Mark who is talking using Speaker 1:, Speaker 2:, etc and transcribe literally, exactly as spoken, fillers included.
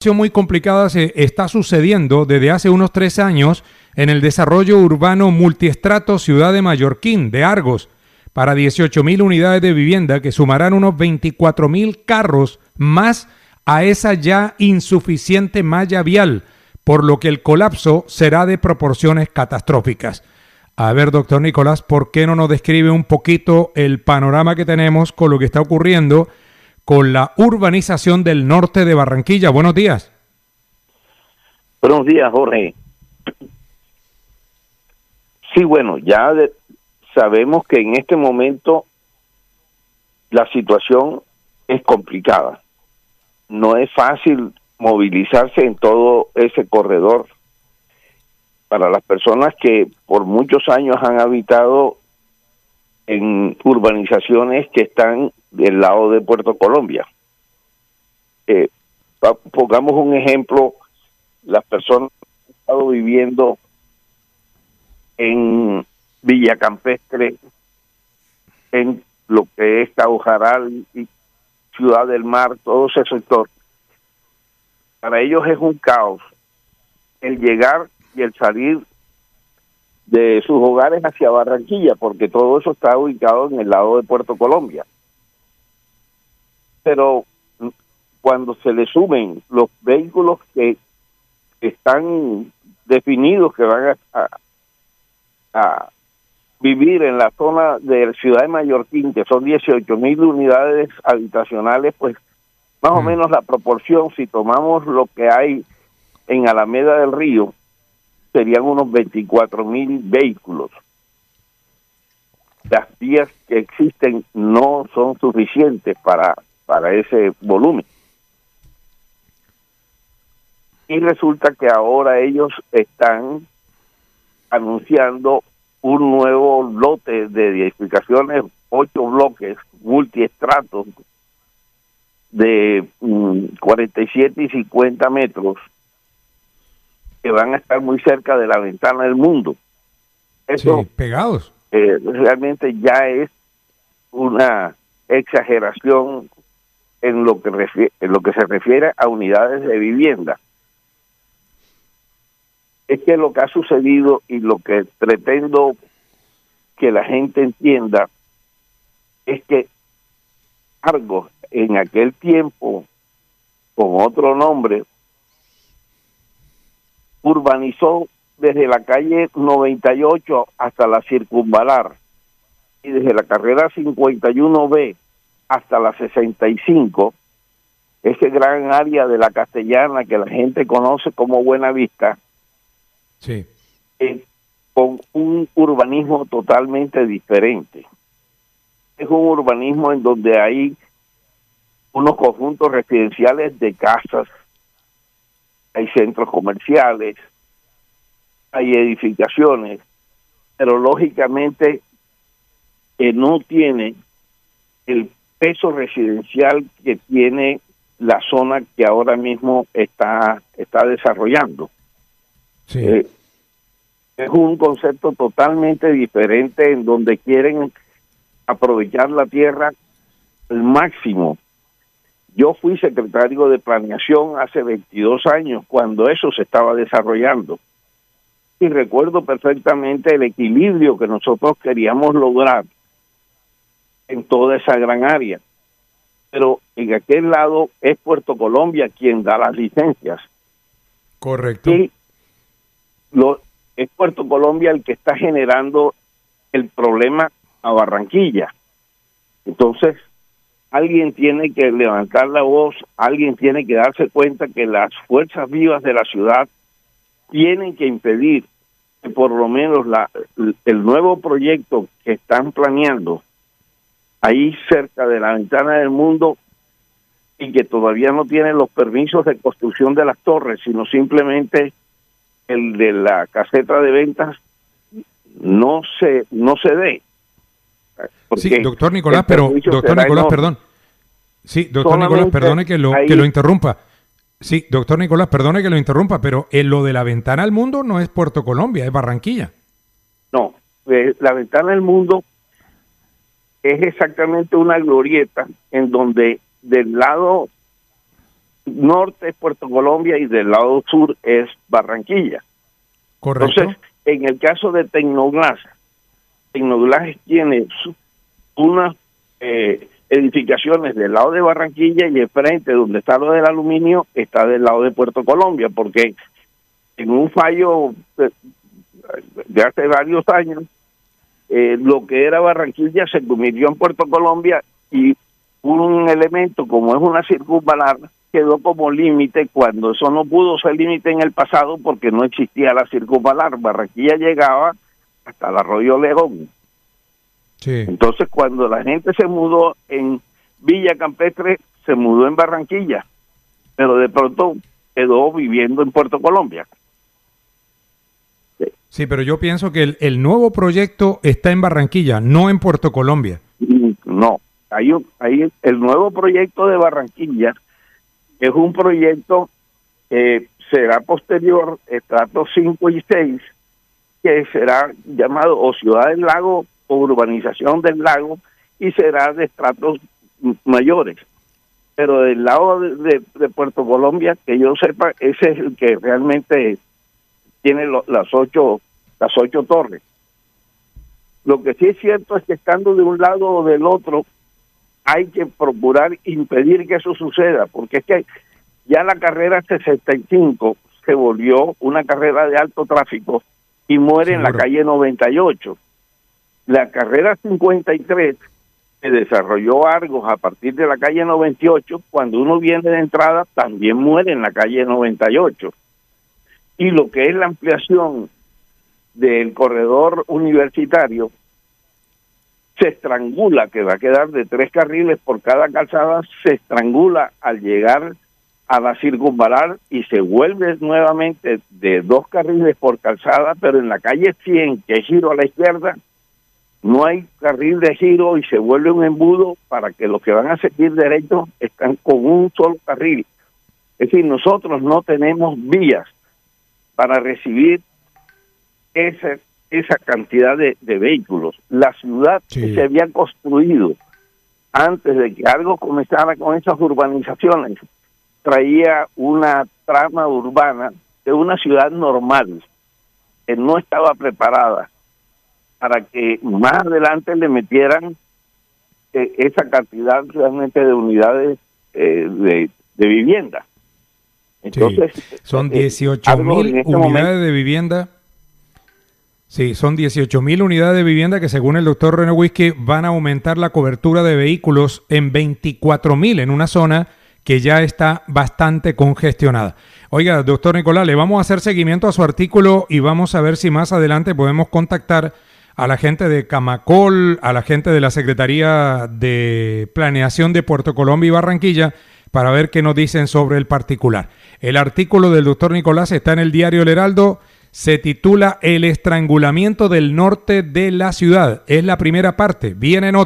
Speaker 1: muy complicada se está sucediendo desde hace unos tres años en el desarrollo urbano multiestrato Ciudad de Mallorquín, de Argos, para dieciocho mil unidades de vivienda que sumarán unos veinticuatro mil carros más a esa ya insuficiente malla vial, por lo que el colapso será de proporciones catastróficas. A ver, doctor Nicolás, ¿por qué no nos describe un poquito el panorama que tenemos con lo que está ocurriendo con la urbanización del norte de Barranquilla? Buenos días.
Speaker 2: Buenos días, Jorge. Sí, bueno, ya de, sabemos que en este momento la situación es complicada. No es fácil movilizarse en todo ese corredor. Para las personas que por muchos años han habitado en urbanizaciones que están del lado de Puerto Colombia. Eh, pongamos un ejemplo, las personas que han estado viviendo en Villa Campestre, en lo que es Caujaral y Ciudad del Mar, todo ese sector, para ellos es un caos el llegar y el salir de sus hogares hacia Barranquilla, porque todo eso está ubicado en el lado de Puerto Colombia. Pero cuando se le sumen los vehículos que están definidos que van a, a, a vivir en la zona de la Ciudad de Mallorquín, que son dieciocho mil unidades habitacionales, pues más mm. o menos la proporción, si tomamos lo que hay en Alameda del Río, serían unos veinticuatro mil vehículos. Las vías que existen no son suficientes para, para ese volumen. Y resulta que ahora ellos están anunciando un nuevo lote de edificaciones, ocho bloques multiestratos de um, cuarenta y siete y cincuenta metros, que van a estar muy cerca de la ventana del mundo. Eso,
Speaker 1: sí, pegados.
Speaker 2: Eh, realmente ya es una exageración en lo que refiere, en lo que se refiere a unidades de vivienda. Es que lo que ha sucedido y lo que pretendo que la gente entienda es que Argos en aquel tiempo, con otro nombre, urbanizó desde la calle noventa y ocho hasta la Circunvalar y desde la carrera cincuenta y uno B hasta la sesenta y cinco, ese gran área de la Castellana que la gente conoce como Buenavista,
Speaker 1: sí.
Speaker 2: eh, con un urbanismo totalmente diferente. Es un urbanismo en donde hay unos conjuntos residenciales de casas, hay centros comerciales, hay edificaciones, pero lógicamente que no tiene el peso residencial que tiene la zona que ahora mismo está, está desarrollando.
Speaker 1: Sí.
Speaker 2: Eh, es un concepto totalmente diferente en donde quieren aprovechar la tierra al máximo. Yo fui secretario de Planeación hace veintidós años cuando eso se estaba desarrollando y recuerdo perfectamente el equilibrio que nosotros queríamos lograr en toda esa gran área. Pero en aquel lado es Puerto Colombia quien da las licencias.
Speaker 1: Correcto.
Speaker 2: Y lo, es Puerto Colombia el que está generando el problema a Barranquilla. Entonces, alguien tiene que levantar la voz, alguien tiene que darse cuenta que las fuerzas vivas de la ciudad tienen que impedir que por lo menos la, el nuevo proyecto que están planeando ahí cerca de la ventana del mundo y que todavía no tienen los permisos de construcción de las torres, sino simplemente el de la caseta de ventas, no se no se dé.
Speaker 1: Sí, doctor Nicolás, pero doctor Nicolás, enorme. perdón. Sí, doctor
Speaker 2: Solamente
Speaker 1: Nicolás, perdone que lo,
Speaker 2: ahí...
Speaker 1: que lo interrumpa. Sí, doctor Nicolás, perdone que lo interrumpa, pero en lo de la ventana al mundo no es Puerto Colombia, es Barranquilla.
Speaker 2: No, eh, la ventana del mundo es exactamente una glorieta en donde del lado norte es Puerto Colombia y del lado sur es Barranquilla.
Speaker 1: Correcto.
Speaker 2: Entonces, en el caso de Tecnoglass, Tecnoglass tiene su, unas eh, edificaciones del lado de Barranquilla y el frente donde está lo del aluminio está del lado de Puerto Colombia, porque en un fallo de, de hace varios años, eh, lo que era Barranquilla se convirtió en Puerto Colombia y un elemento como es una circunvalar quedó como límite cuando eso no pudo ser límite en el pasado porque no existía la circunvalar. Barranquilla llegaba hasta el Arroyo León.
Speaker 1: Sí.
Speaker 2: Entonces cuando la gente se mudó en Villa Campestre, se mudó en Barranquilla, pero de pronto quedó viviendo en Puerto Colombia.
Speaker 1: Sí, sí, pero yo pienso que el, el nuevo proyecto está en Barranquilla, no en Puerto Colombia.
Speaker 2: No, hay, un, hay el nuevo proyecto de Barranquilla es un proyecto que será posterior, estratos cinco y seis, que será llamado o Ciudad del Lago o Urbanización del Lago, y será de estratos mayores. Pero del lado de, de, de Puerto Colombia, que yo sepa, ese es el que realmente tiene lo, las ocho las ocho torres. Lo que sí es cierto es que estando de un lado o del otro, hay que procurar impedir que eso suceda, porque es que ya la carrera sesenta y cinco se volvió una carrera de alto tráfico y muere Seguro. en la calle noventa y ocho. La carrera cincuenta y tres se desarrolló Argos a partir de la calle noventa y ocho, cuando uno viene de entrada también muere en la calle noventa y ocho. Y lo que es la ampliación del corredor universitario se estrangula, que va a quedar de tres carriles por cada calzada, se estrangula al llegar a la circunvalar y se vuelve nuevamente de dos carriles por calzada, pero en la calle cien, que es giro a la izquierda, no hay carril de giro y se vuelve un embudo para que los que van a seguir derecho están con un solo carril. Es decir, nosotros no tenemos vías para recibir ese esa cantidad de, de vehículos. La ciudad sí. que se había construido antes de que algo comenzara con esas urbanizaciones traía una trama urbana de una ciudad normal que no estaba preparada para que más adelante le metieran eh, esa cantidad realmente de unidades eh, de, de vivienda. Entonces,
Speaker 1: sí. Son dieciocho mil
Speaker 2: en este
Speaker 1: unidades
Speaker 2: momento,
Speaker 1: de vivienda. Sí, son dieciocho mil unidades de vivienda que según el doctor René Whisky van a aumentar la cobertura de vehículos en veinticuatro mil en una zona que ya está bastante congestionada. Oiga, doctor Nicolás, le vamos a hacer seguimiento a su artículo y vamos a ver si más adelante podemos contactar a la gente de Camacol, a la gente de la Secretaría de Planeación de Puerto Colombia y Barranquilla para ver qué nos dicen sobre el particular. El artículo del doctor Nicolás está en el diario El Heraldo. Se titula El estrangulamiento del norte de la ciudad. Es la primera parte. Vienen otras.